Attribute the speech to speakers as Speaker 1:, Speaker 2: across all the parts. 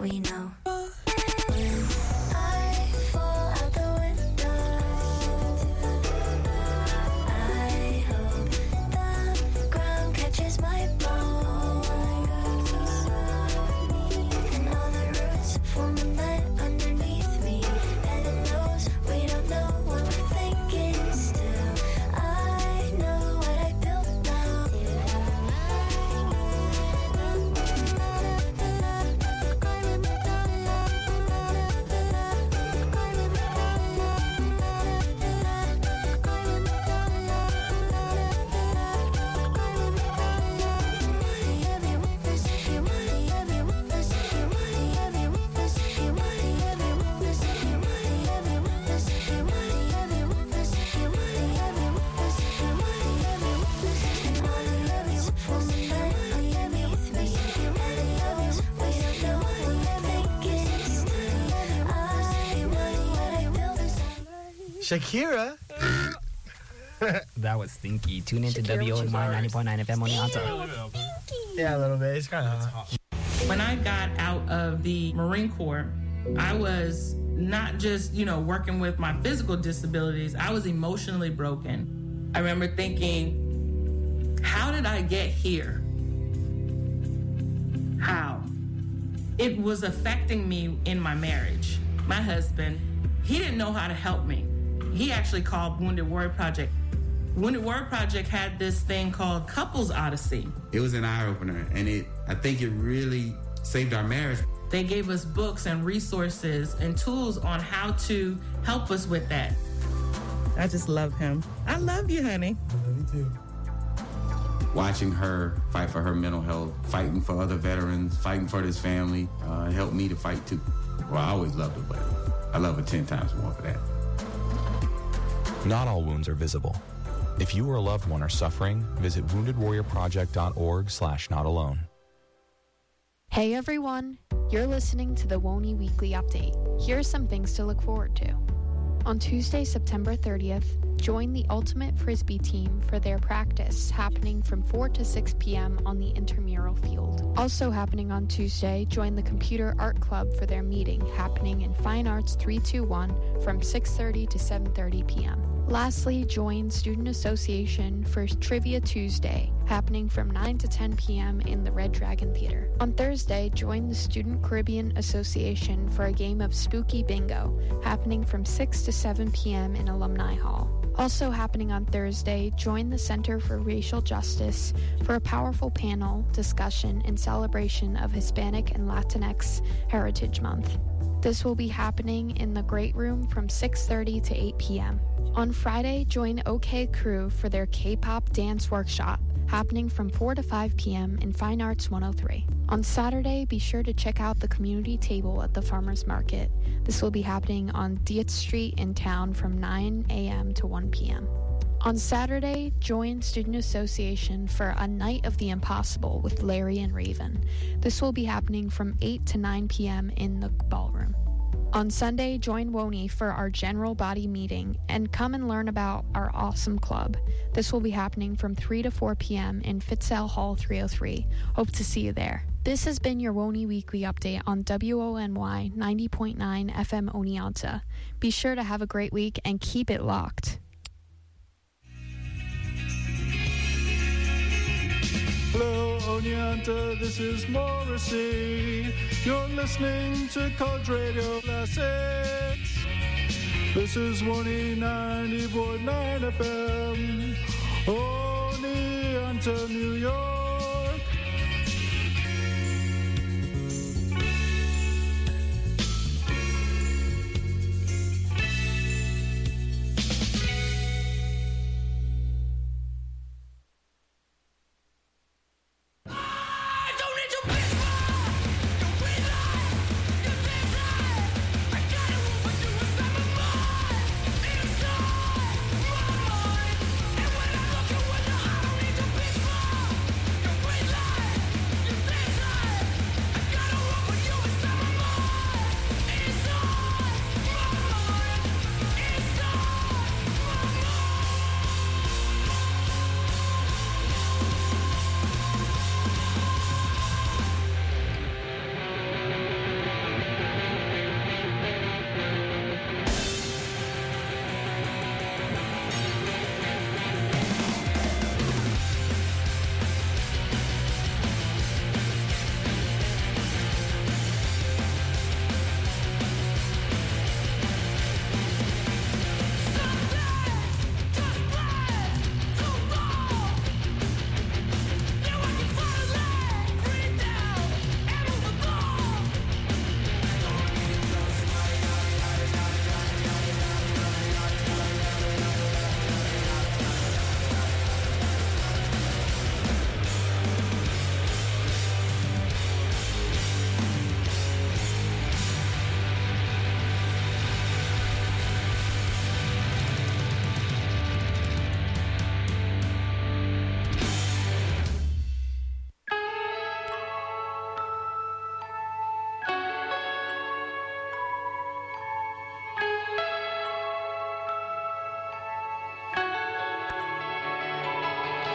Speaker 1: that we know. When I fall out the window, I hope the ground catches my bones, and all the roots form a net underneath me. Heaven knows we don't know what we're thinking still. I know what I built now.
Speaker 2: Shakira.
Speaker 3: That was stinky. Tune into WONY 90.9 FM Oneonta.
Speaker 2: Yeah, a little bit. It's kind of hot.
Speaker 4: When I got out of the Marine Corps, I was not just, working with my physical disabilities, I was emotionally broken. I remember thinking, how did I get here? How? It was affecting me in my marriage. My husband, he didn't know how to help me. He actually called Wounded Warrior Project. Wounded Warrior Project had this thing called Couples Odyssey.
Speaker 5: It was an eye-opener, and I think it really saved our marriage.
Speaker 4: They gave us books and resources and tools on how to help us with that.
Speaker 6: I just love him. I love you, honey.
Speaker 2: Me too.
Speaker 5: Watching her fight for her mental health, fighting for other veterans, fighting for this family, helped me to fight too. Well, I always loved her, but I love her 10 times more for that.
Speaker 7: Not all wounds are visible. If you or a loved one are suffering, visit woundedwarriorproject.org/notalone.
Speaker 8: Hey everyone, you're listening to the WONY Weekly Update. Here are some things to look forward to. On Tuesday, September 30th, join the Ultimate Frisbee team for their practice happening from 4 to 6 p.m. on the intramural field. Also happening on Tuesday, join the Computer Art Club for their meeting happening in Fine Arts 321 from 6:30 to 7:30 p.m. Lastly, join Student Association for Trivia Tuesday happening from 9 to 10 p.m. in the Red Dragon Theater. On Thursday, join the Student Caribbean Association for a game of Spooky Bingo happening from 6 to 7 p.m. in Alumni Hall. Also happening on Thursday, join the Center for Racial Justice for a powerful panel discussion in celebration of Hispanic and Latinx Heritage Month. This will be happening in the Great Room from 6:30 to 8 p.m. On Friday, join OK Crew for their K-pop dance workshop happening from 4 to 5 p.m. in Fine Arts 103. On Saturday, be sure to check out the community table at the Farmers Market. This will be happening on Dietz Street in town from 9 a.m. to 1 p.m. On Saturday, join Student Association for a Night of the Impossible with Larry and Raven. This will be happening from 8 to 9 p.m. in the ballroom. On Sunday, join WONY for our general body meeting and come and learn about our awesome club. This will be happening from 3 to 4 p.m. in Fitzell Hall 303. Hope to see you there. This has been your WONY Weekly Update on WONY 90.9 FM Oneonta. Be sure to have a great week and keep it locked.
Speaker 9: Hello, Oneonta, this is Morrissey. You're listening to College Radio Classics. This is WONY 90.9 FM, Oneonta, New York.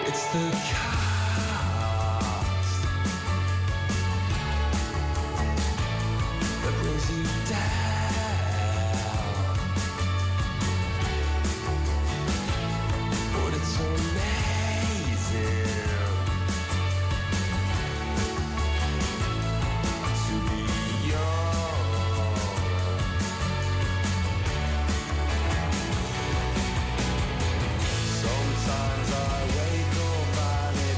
Speaker 10: It's the cost that brings you down. But it's amazing to be young. Sometimes I wake up and it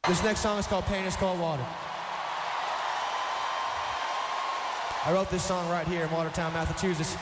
Speaker 11: This next song is called Pain is Cold Water. I wrote this song right here in Watertown, Massachusetts.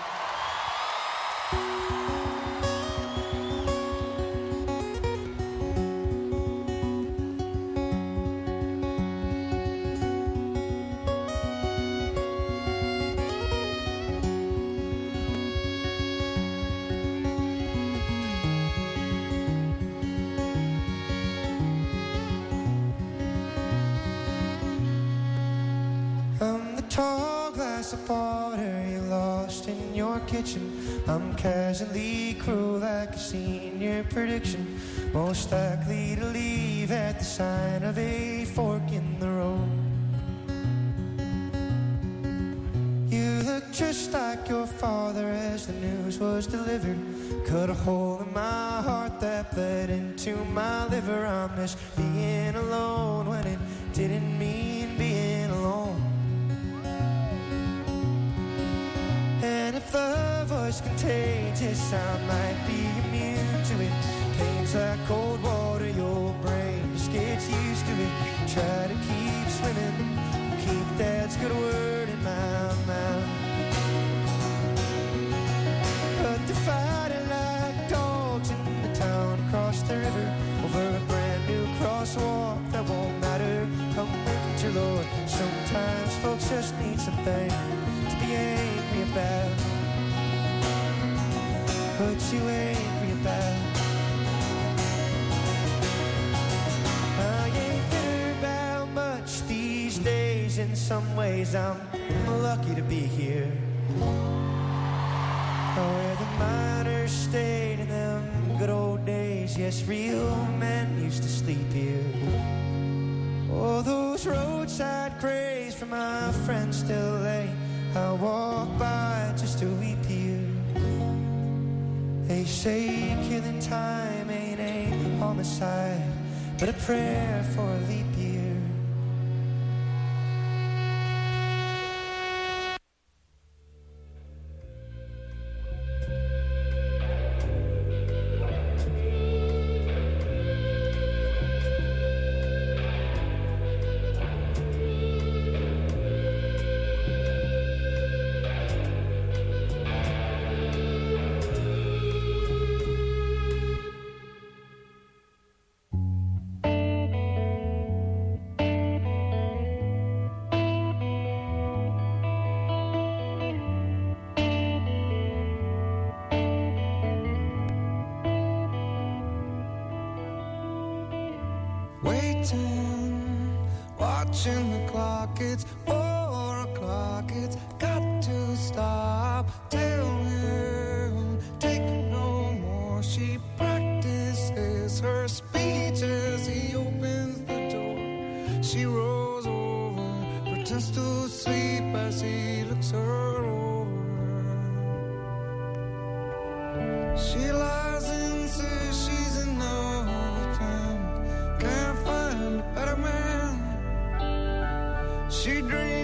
Speaker 11: I'm casually cruel like a senior prediction, most likely to leave at the sign of a fork in the road. You look just like your father as the news was delivered. Cut a hole in my heart that bled into my liver. I miss being alone when it didn't mean being alone. And if love was contagious, I might be immune to it. Pain's like cold water, your brain just gets used to it. Try to keep swimming, keep Dad's good word in my mouth. But they're fighting like dogs in the town across the river, over a brand new crosswalk that won't matter come winter, Lord. Sometimes folks just need something to be angry about, but you angry about. I ain't bitter about much these days. In some ways I'm lucky to be here, where the miners stayed in them good old days. Yes, real men used to sleep here. Oh, those roadside graves for my friends still lay. I walk by just to weep here. They say killing time ain't a homicide, but a prayer for a leap year.
Speaker 10: Watching the clock, it's 4 o'clock, it's got to stop. Tell him, take no more. She practices her speech as he opens the door. She rolls over, pretends to sleep as he looks her over. She lies and says she's in love with him, can't find a better man. She dreams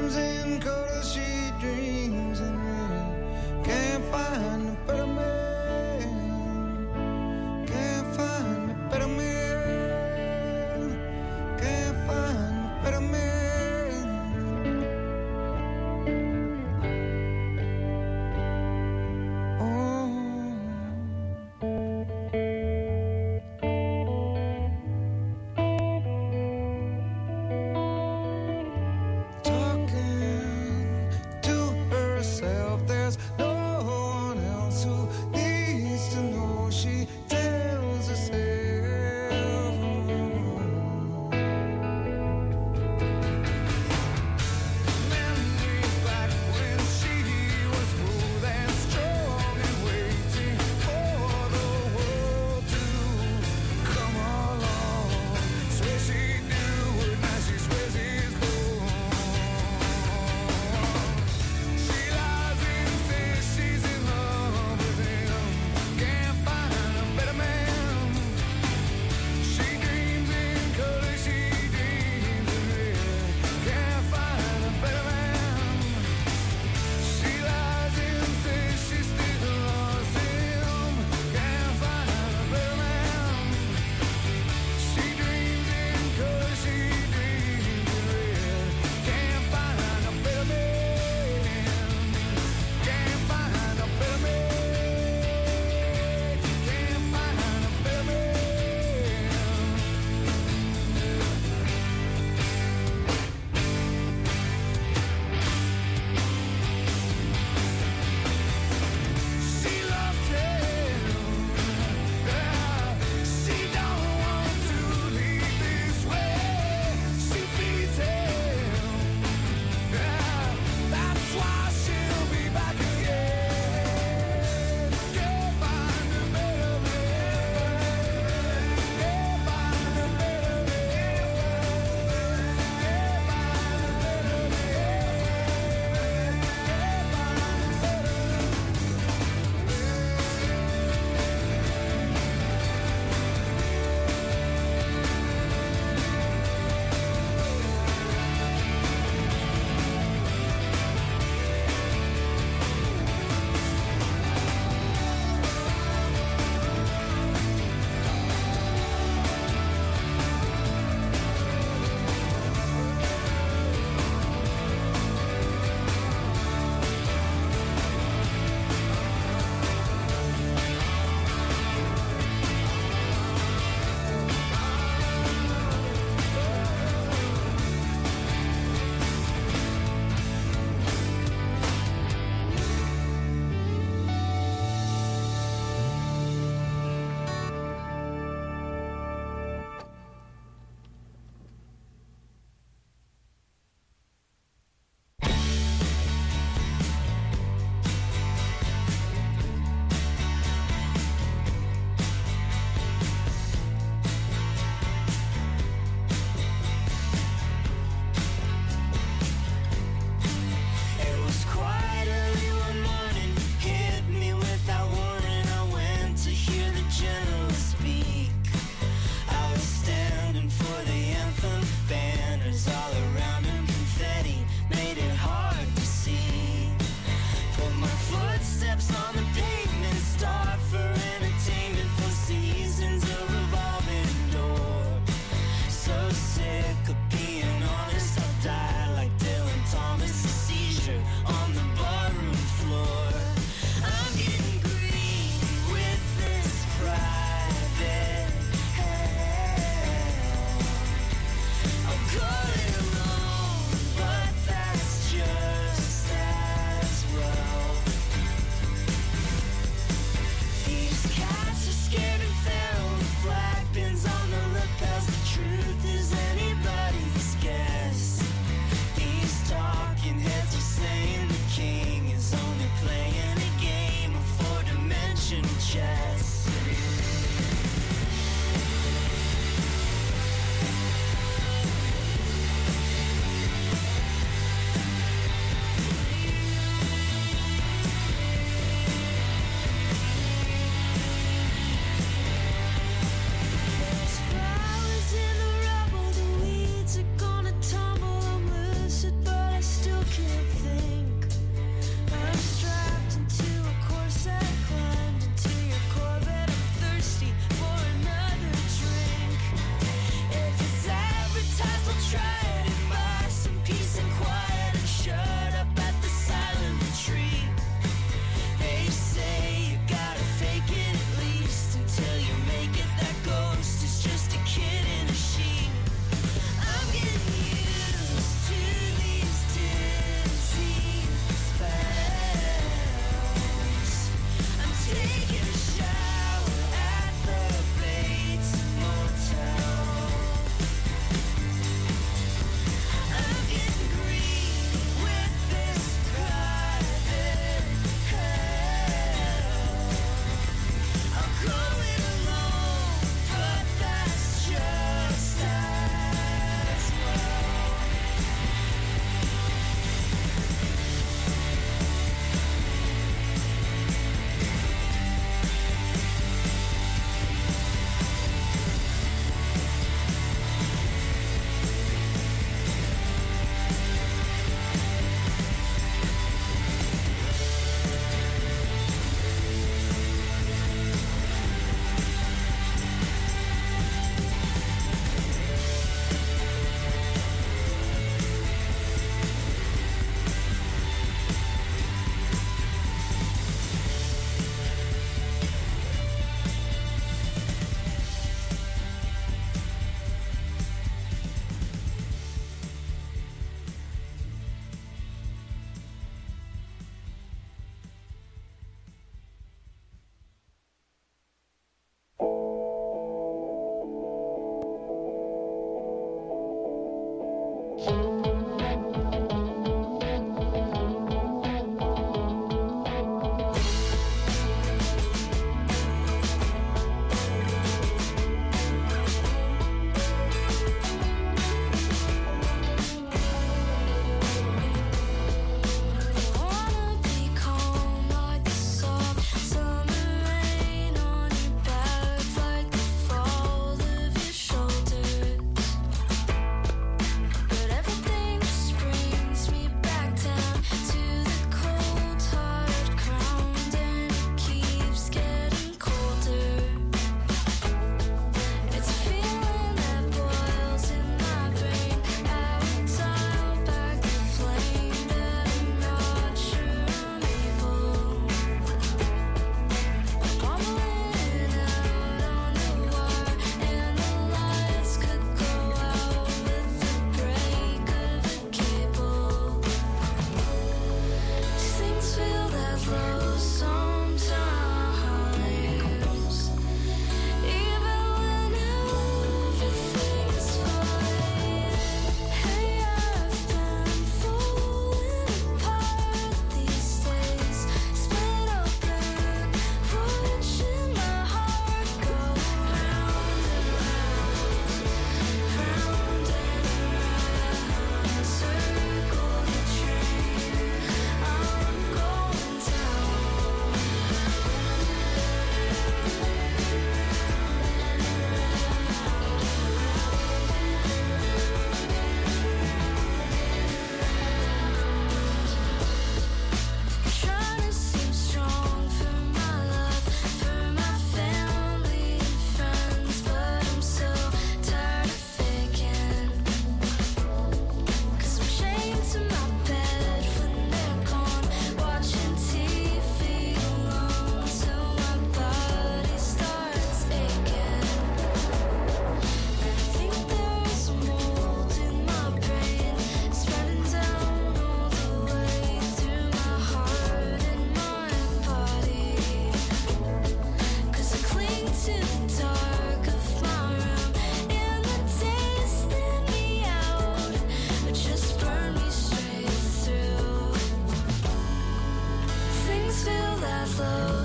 Speaker 1: close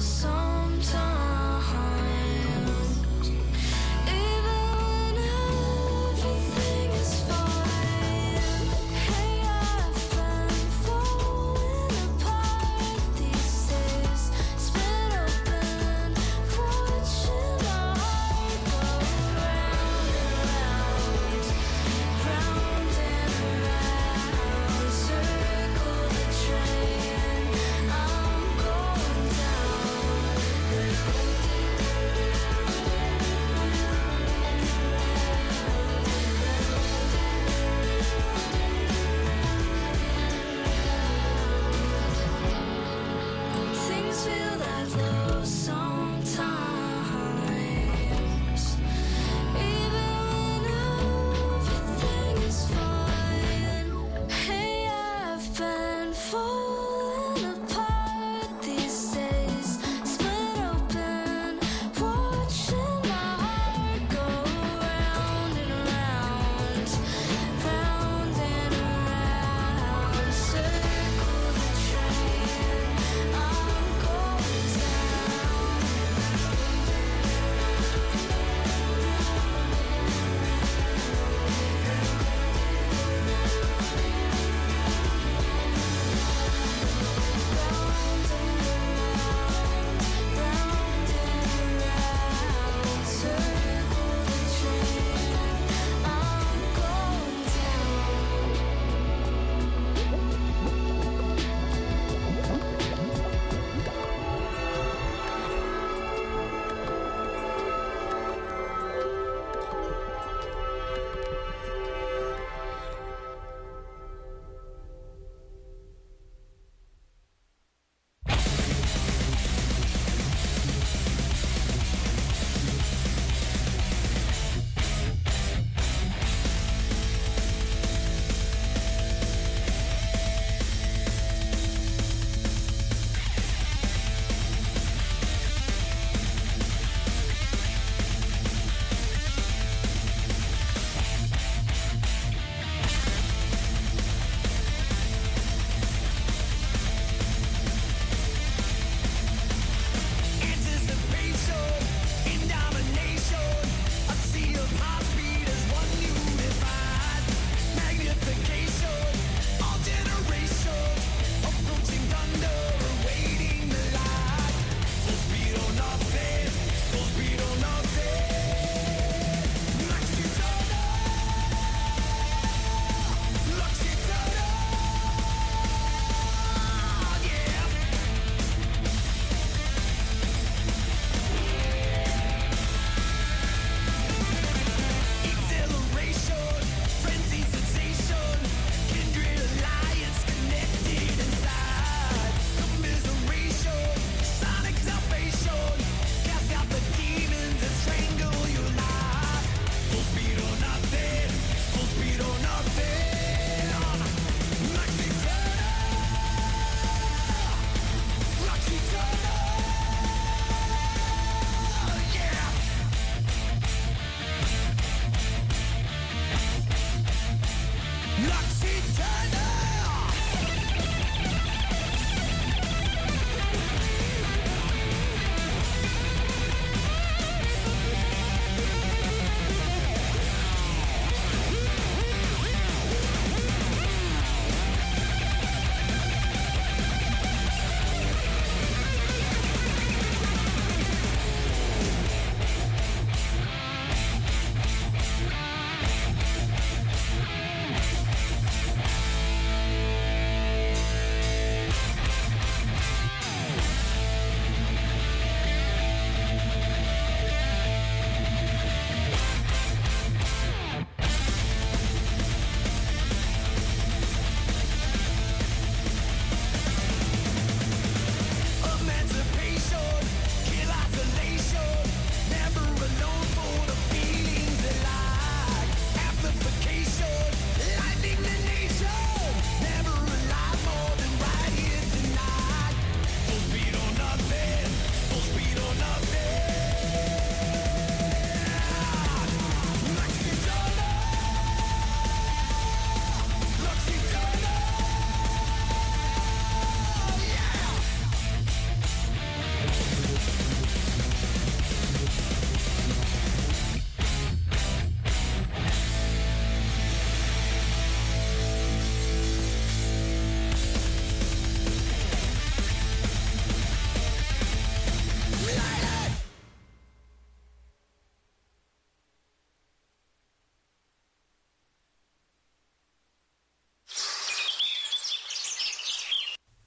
Speaker 1: sometimes, even when everything is fine. Hey, I've been falling apart these days, split open, watching my heart go round and round, round and round, circle the train, I'm going down.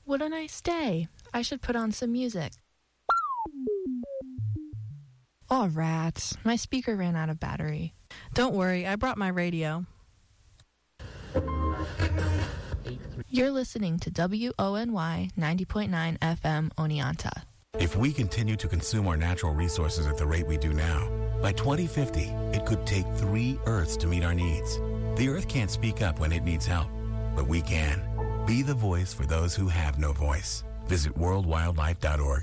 Speaker 12: What a nice day. I should put on some music. Aw, rats. My speaker ran out of battery.
Speaker 6: Don't worry, I brought my radio.
Speaker 12: You're listening to WONY 90.9 FM Oneonta.
Speaker 13: If we continue to consume our natural resources at the rate we do now, by 2050, it could take 3 Earths to meet our needs. The Earth can't speak up when it needs help, but we can. Be the voice for those who have no voice. Visit worldwildlife.org.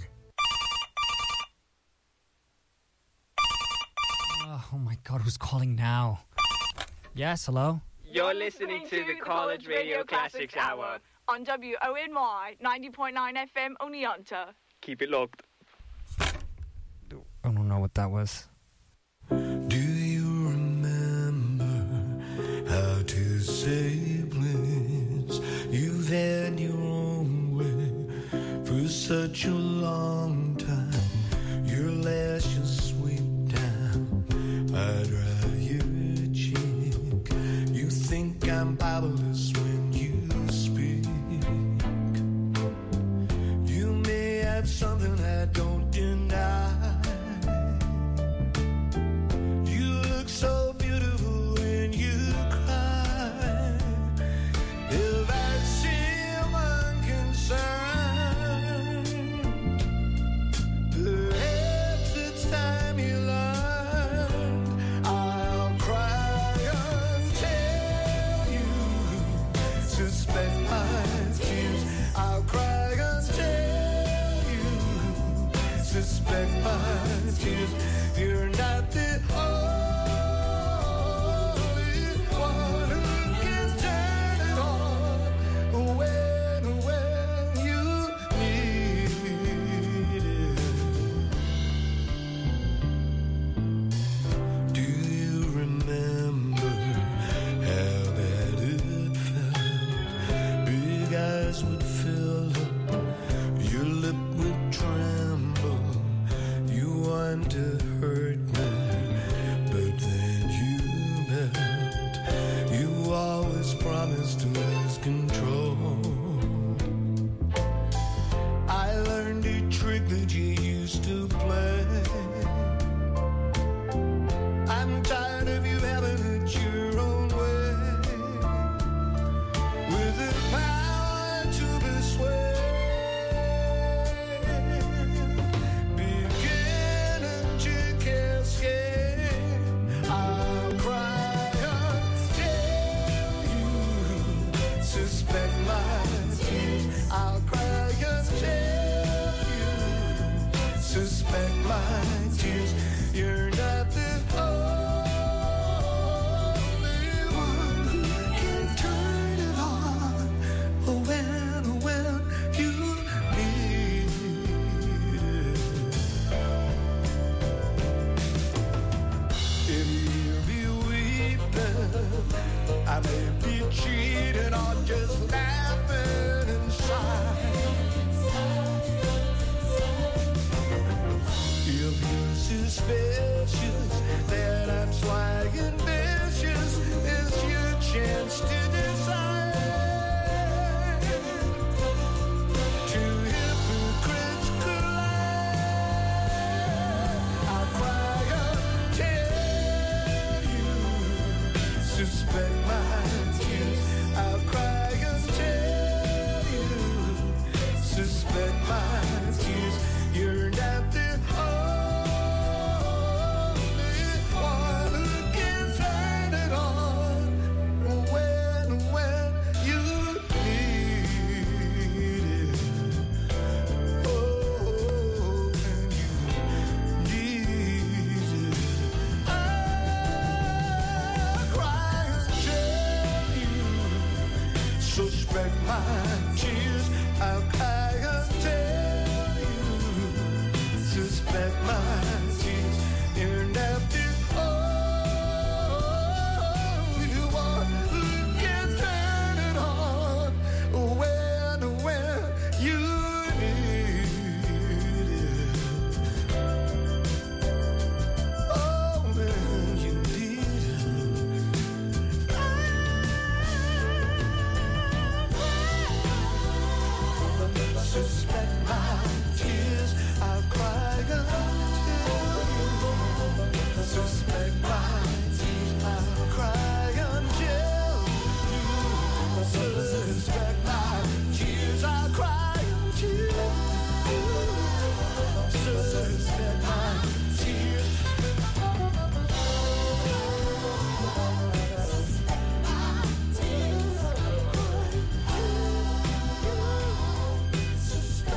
Speaker 3: Oh my God, who's calling now? Yes, hello?
Speaker 14: You're listening to the College Radio Classics Hour
Speaker 15: on WONY 90.9 FM Oneonta.
Speaker 14: Keep it locked.
Speaker 3: I don't know what that was.
Speaker 11: Do you remember how to say please? You've had your own way for such a long time. Your lashes sweep down, I dry your cheek. You think I'm powerless when you speak. You may have something I don't deny. You look so beautiful when you cry. If I seem unconcerned, perhaps it's time you learned. I'll cry until you suspect my tears. I'll cry until you suspect my tears. You're not the only one who can turn it on when you need it. Do you remember how bad it felt? Big eyes would fill up, your lip would tremble. You want to hurt me, but then you melt. You always promised to lose control. I learned a trick that you used to play. I'm tired of you having it your own way, with the power to persuade. Beginning to cascade, I'll cry until you suspect my tears. I'll cry until you suspect my
Speaker 10: Suspect my tears, I'll cry until you. Suspect my tears, I'll cry until you. Suspect my tears, I'll cry until you. Suspect my tears. Suspect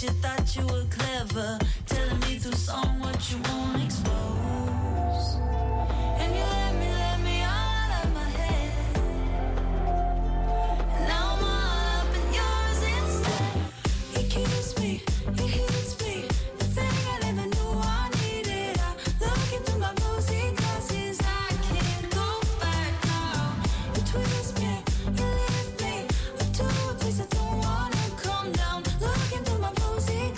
Speaker 16: you thought you were clever, telling me through song what you won't expose. And you let me all out of my head. And now I'm all up in yours instead. You kiss me, you hits me, the thing I never knew I needed. I look into my rosy glasses, I can't go back now. You twist me, you lift me, I do a place I don't wanna come down. Look into my rosy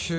Speaker 10: picture.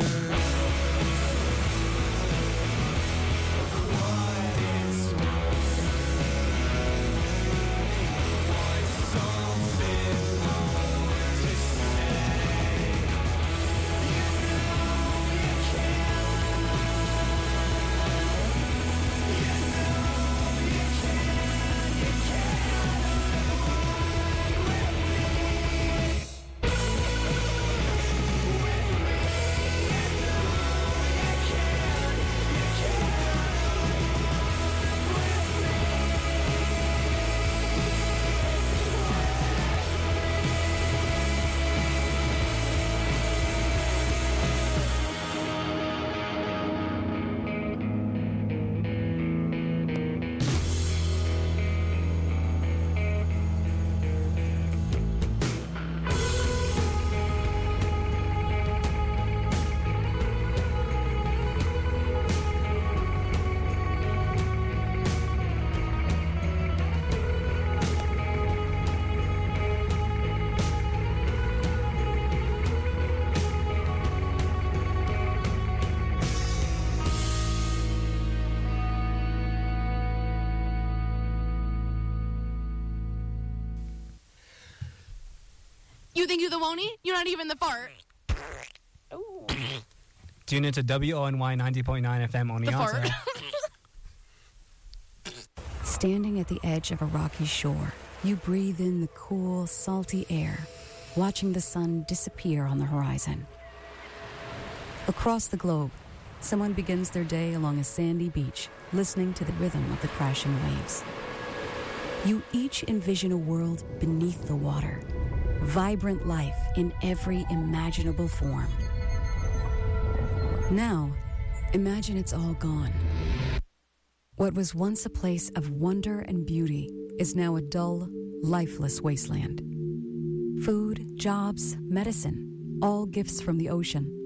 Speaker 17: You think you're the Wony? You're not even the fart.
Speaker 3: Tune into WONY 90.9 FM on the
Speaker 17: fart.
Speaker 18: Standing at the edge of a rocky shore, you breathe in the cool, salty air, watching the sun disappear on the horizon. Across the globe, someone begins their day along a sandy beach, listening to the rhythm of the crashing waves. You each envision a world beneath the water, vibrant life in every imaginable form. Now, imagine it's all gone. What was once a place of wonder and beauty is now a dull, lifeless wasteland. Food, jobs, medicine, all gifts from the ocean,